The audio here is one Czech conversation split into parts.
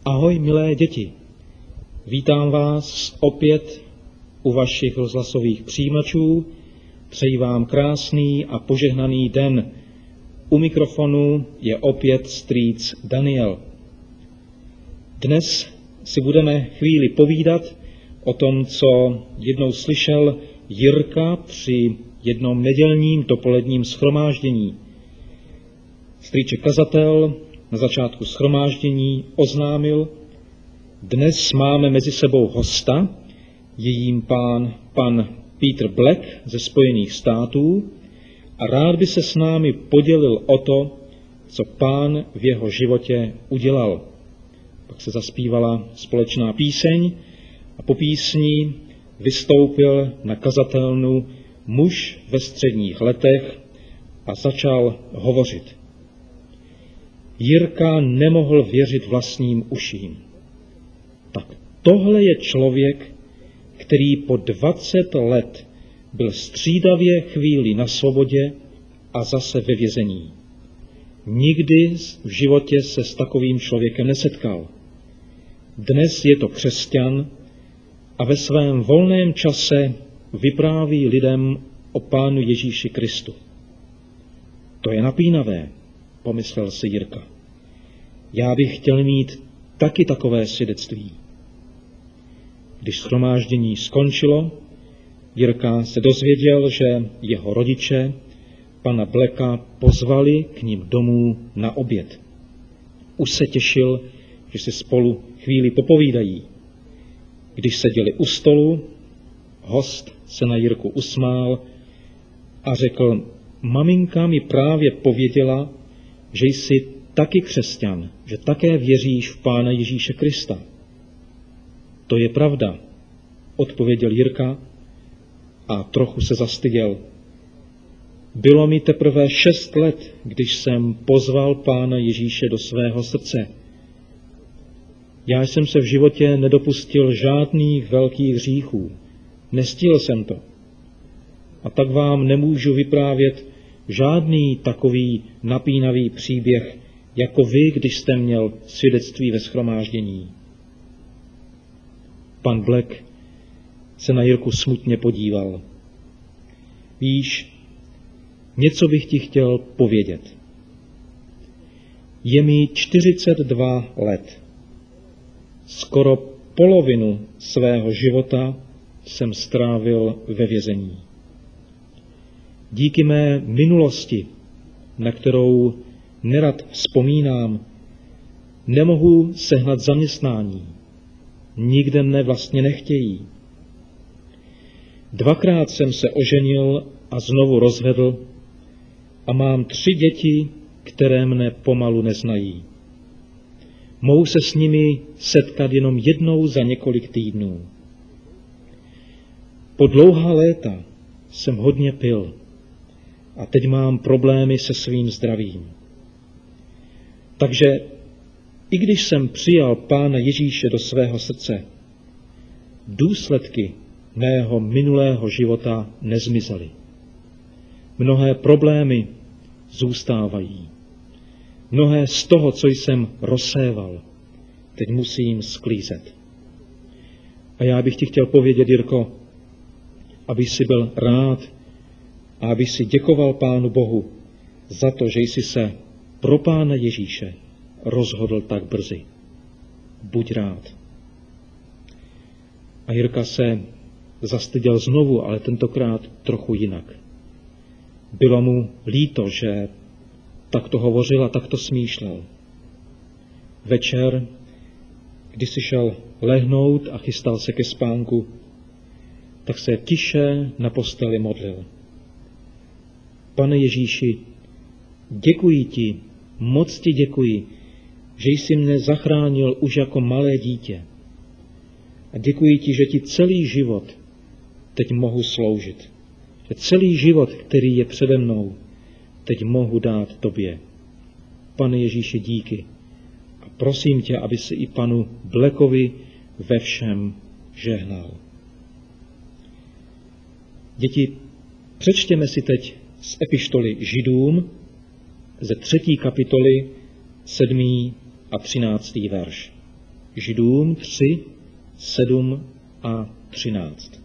Ahoj, milé děti. Vítám vás opět u vašich rozhlasových přijímačů. Přeji vám krásný a požehnaný den. U mikrofonu je opět strýc Daniel. Dnes si budeme chvíli povídat o tom, co jednou slyšel Jirka při jednom nedělním dopoledním shromáždění. Strýček kazatel na začátku shromáždění oznámil: dnes máme mezi sebou hosta, je jím pan Peter Black ze Spojených států a rád by se s námi podělil o to, co Pán v jeho životě udělal. Pak se zaspívala společná píseň a po písni vystoupil na kazatelnu muž ve středních letech a začal hovořit. Jirka nemohl věřit vlastním uším. Tak tohle je člověk, který po 20 let byl střídavě chvíli na svobodě a zase ve vězení. Nikdy v životě se s takovým člověkem nesetkal. Dnes je to křesťan a ve svém volném čase vypráví lidem o Pánu Ježíši Kristu. To je napínavé, pomyslel si Jirka. Já bych chtěl mít taky takové svědectví. Když shromáždění skončilo, Jirka se dozvěděl, že jeho rodiče pana Blacka pozvali k ním domů na oběd. Už se těšil, že si spolu chvíli popovídají. Když seděli u stolu, host se na Jirku usmál a řekl: maminka mi právě pověděla, že jsi taky křesťan, že také věříš v Pána Ježíše Krista. To je pravda, odpověděl Jirka a trochu se zastyděl. Bylo mi teprve 6 let, když jsem pozval Pána Ježíše do svého srdce. Já jsem se v životě nedopustil žádných velkých hříchů. Nestihl jsem to. A tak vám nemůžu vyprávět žádný takový napínavý příběh, jako vy, když jste měl svědectví ve shromáždění. Pan Black se na Jirku smutně podíval. Víš, něco bych ti chtěl povědět. Je mi 42 let. Skoro polovinu svého života jsem strávil ve vězení. Díky mé minulosti, na kterou nerad vzpomínám, nemohu sehnat zaměstnání. Nikde mne vlastně nechtějí. 2krát jsem se oženil a znovu rozvedl a mám 3 děti, které mne pomalu neznají. Mohu se s nimi setkat jenom jednou za několik týdnů. Po dlouhá léta jsem hodně pil a teď mám problémy se svým zdravím. Takže i když jsem přijal Pána Ježíše do svého srdce, důsledky mého minulého života nezmizely. Mnohé problémy zůstávají. Mnohé z toho, co jsem rozséval, teď musím sklízet. A já bych ti chtěl povědět, Jirko, aby jsi byl rád a aby si děkoval Pánu Bohu za to, že jsi se pro Pána Ježíše rozhodl tak brzy. Buď rád. A Jirka se zastyděl znovu, ale tentokrát trochu jinak. Bylo mu líto, že takto hovořil a takto smýšlel. Večer, když si šel lehnout a chystal se ke spánku, tak se tiše na posteli modlil. Pane Ježíši, děkuji ti, moc ti děkuji, že jsi mne zachránil už jako malé dítě. A děkuji ti, že ti celý život teď mohu sloužit. Že celý život, který je přede mnou, teď mohu dát tobě. Pane Ježíši, díky. A prosím tě, aby si i panu Blackovi ve všem žehnal. Děti, přečtěme si teď z epištoly Židům ze 3. kapitoly 7. a 13. verš. Židům 3, 7 a 13.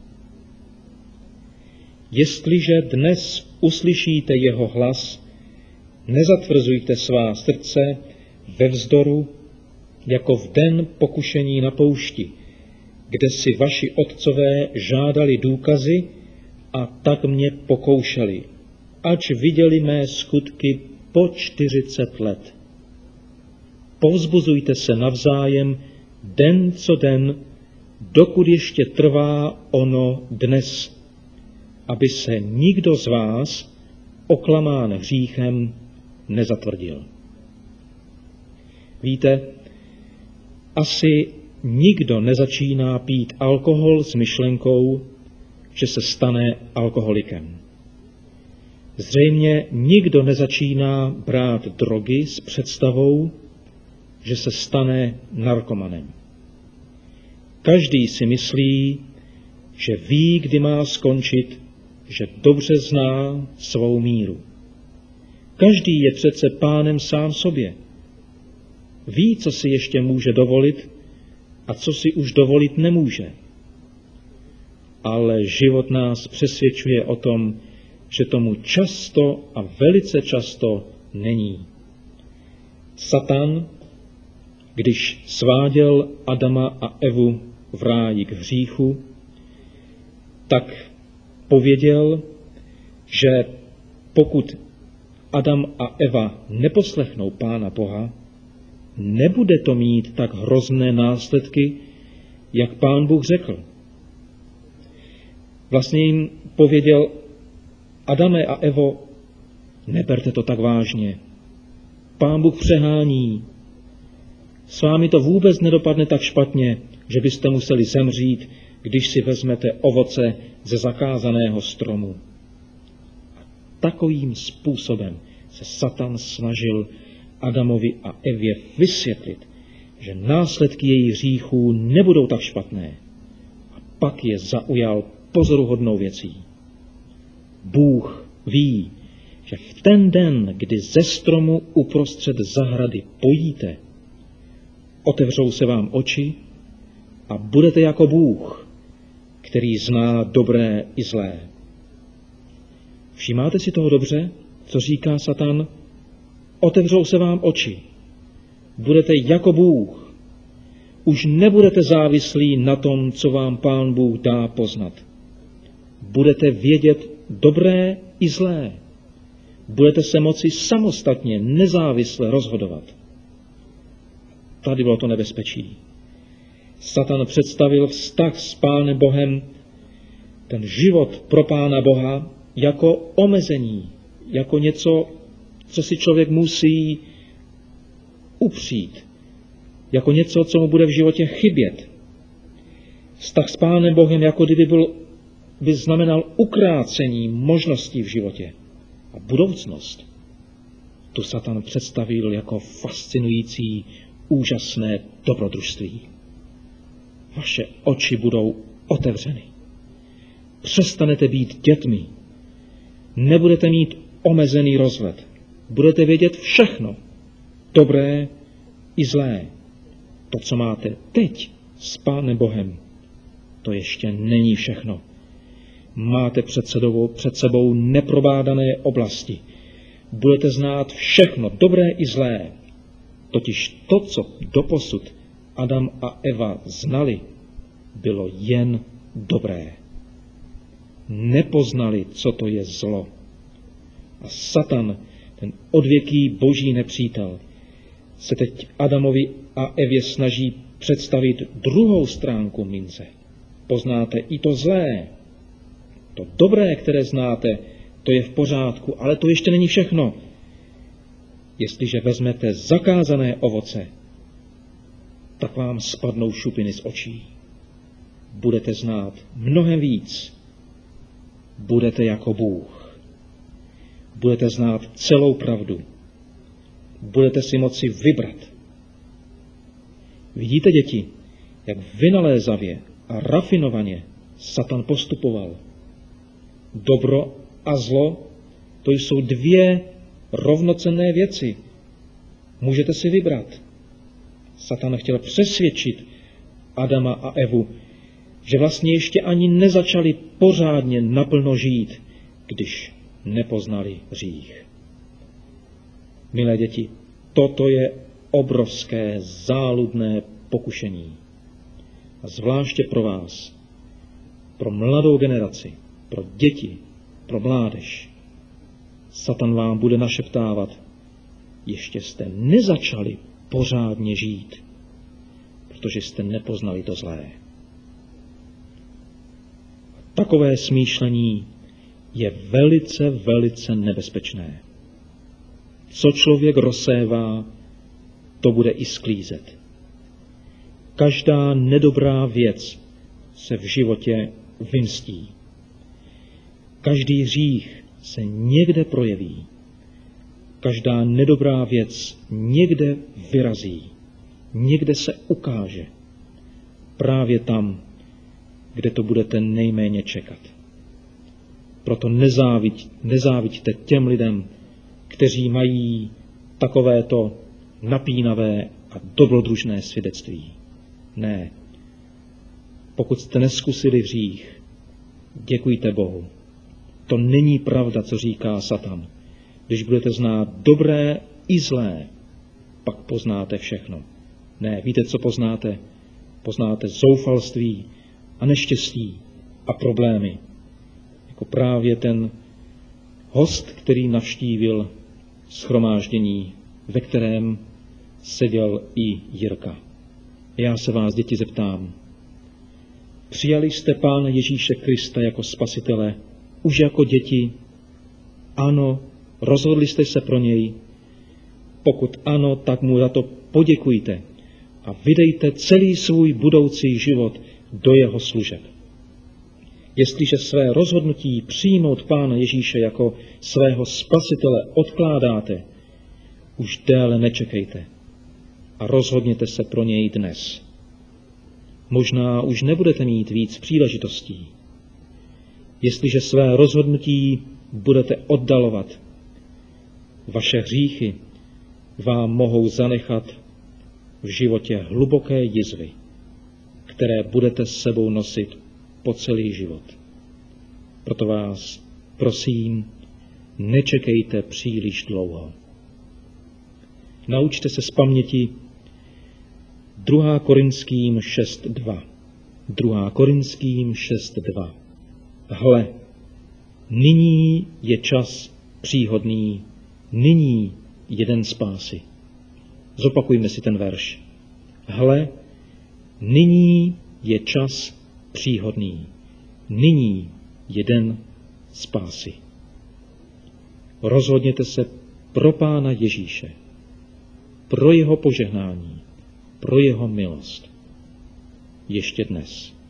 Jestliže dnes uslyšíte jeho hlas, nezatvrzujte svá srdce ve vzdoru, jako v den pokušení na poušti, kde si vaši otcové žádali důkazy a tak mě pokoušeli, ač viděli mé skutky po 40 let. Povzbuzujte se navzájem den co den, dokud ještě trvá ono dnes, aby se nikdo z vás oklamán hříchem nezatvrdil. Víte, asi nikdo nezačíná pít alkohol s myšlenkou, že se stane alkoholikem. Zřejmě nikdo nezačíná brát drogy s představou, že se stane narkomanem. Každý si myslí, že ví, kdy má skončit, že dobře zná svou míru. Každý je přece pánem sám sobě. Ví, co si ještě může dovolit a co si už dovolit nemůže. Ale život nás přesvědčuje o tom, že tomu často a velice často není. Satan, když sváděl Adama a Evu v ráji k hříchu, tak pověděl, že pokud Adam a Eva neposlechnou Pána Boha, nebude to mít tak hrozné následky, jak Pán Bůh řekl. Vlastně jim pověděl: Adame a Evo, neberte to tak vážně. Pán Bůh přehání. S vámi to vůbec nedopadne tak špatně, že byste museli zemřít, když si vezmete ovoce ze zakázaného stromu. A takovým způsobem se Satan snažil Adamovi a Evě vysvětlit, že následky jejich hříchů nebudou tak špatné. A pak je zaujal pozoruhodnou věcí. Bůh ví, že v ten den, kdy ze stromu uprostřed zahrady pojíte, otevřou se vám oči a budete jako Bůh, který zná dobré i zlé. Všimáte si toho dobře, co říká Satan? Otevřou se vám oči. Budete jako Bůh. Už nebudete závislí na tom, co vám Pán Bůh dá poznat. Budete vědět dobré i zlé. Budete se moci samostatně, nezávisle rozhodovat. Tady bylo to nebezpečí. Satan představil vztah s Pánem Bohem, ten život pro Pána Boha, jako omezení, jako něco, co si člověk musí upřít, jako něco, co mu bude v životě chybět. Vztah s Pánem Bohem, jako kdyby by znamenal ukrácení možností v životě a budoucnost. Tu Satan představil jako fascinující, úžasné dobrodružství. Vaše oči budou otevřeny. Přestanete být dětmi. Nebudete mít omezený rozhled. Budete vědět všechno. Dobré i zlé. To, co máte teď s Pánem Bohem, to ještě není všechno. Máte před sebou neprobádané oblasti. Budete znát všechno, dobré i zlé. Totiž to, co doposud Adam a Eva znali, bylo jen dobré. Nepoznali, co to je zlo. A Satan, ten odvěký boží nepřítel, se teď Adamovi a Evě snaží představit druhou stránku mince. Poznáte i to zlé. To dobré, které znáte, to je v pořádku, ale to ještě není všechno. Jestliže vezmete zakázané ovoce, tak vám spadnou šupiny z očí. Budete znát mnohem víc. Budete jako Bůh. Budete znát celou pravdu. Budete si moci vybrat. Vidíte, děti, jak vynalézavě a rafinovaně Satan postupoval. Dobro a zlo, to jsou dvě rovnocenné věci. Můžete si vybrat. Satan chtěl přesvědčit Adama a Evu, že vlastně ještě ani nezačali pořádně naplno žít, když nepoznali hřích. Milé děti, toto je obrovské záludné pokušení. A zvláště pro vás, pro mladou generaci, pro děti, pro mládež. Satan vám bude našeptávat, ještě jste nezačali pořádně žít, protože jste nepoznali to zlé. Takové smýšlení je velice, velice nebezpečné. Co člověk rozsévá, to bude i sklízet. Každá nedobrá věc se v životě vymstí. Každý hřích se někde projeví. Každá nedobrá věc někde vyrazí. Někde se ukáže. Právě tam, kde to budete nejméně čekat. Proto nezáviďte těm lidem, kteří mají takovéto napínavé a dobrodružné svědectví. Ne. Pokud jste neskusili hřích, děkujte Bohu. To není pravda, co říká Satan. Když budete znát dobré i zlé, pak poznáte všechno. Ne, víte, co poznáte? Poznáte zoufalství a neštěstí a problémy. Jako právě ten host, který navštívil shromáždění, ve kterém seděl i Jirka. Já se vás, děti, zeptám. Přijali jste Pána Ježíše Krista jako spasitele, už jako děti? Ano, rozhodli jste se pro něj? Pokud ano, tak mu za to poděkujte a vydejte celý svůj budoucí život do jeho služeb. Jestliže své rozhodnutí přijmout Pána Ježíše jako svého spasitele odkládáte, už déle nečekejte a rozhodněte se pro něj dnes. Možná už nebudete mít víc příležitostí. Jestliže své rozhodnutí budete oddalovat, vaše hříchy vám mohou zanechat v životě hluboké jizvy, které budete s sebou nosit po celý život. Proto vás prosím, nečekejte příliš dlouho. Naučte se z paměti 2. Korinským 6.2. 2. Korinským 6.2. Hle, nyní je čas příhodný, nyní je den spásy. Zopakujme si ten verš. Hle, nyní je čas příhodný, nyní je den spásy. Rozhodněte se pro Pána Ježíše, pro jeho požehnání, pro jeho milost. Ještě dnes.